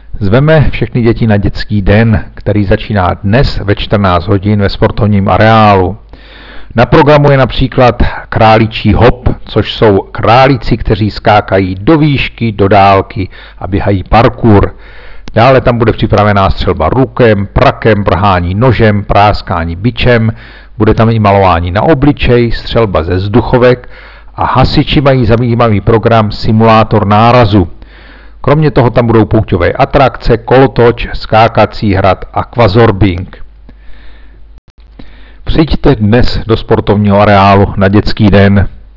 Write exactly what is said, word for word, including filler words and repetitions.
Zveme všechny děti na dětský den, který začíná dnes ve čtrnáct hodin ve sportovním areálu. Na programu je například králičí hop, což jsou králíci, kteří skákají do výšky, do dálky a běhají parkour. Dále tam bude připravená střelba rukem, prakem, vrhání nožem, práskání bičem, bude tam i malování na obličej, střelba ze vzduchovek a hasiči mají zajímavý program Simulátor nárazu. Kromě toho tam budou pouťové atrakce, kolotoč, skákací hrad, aquazorbing. Přijďte dnes do sportovního areálu na dětský den.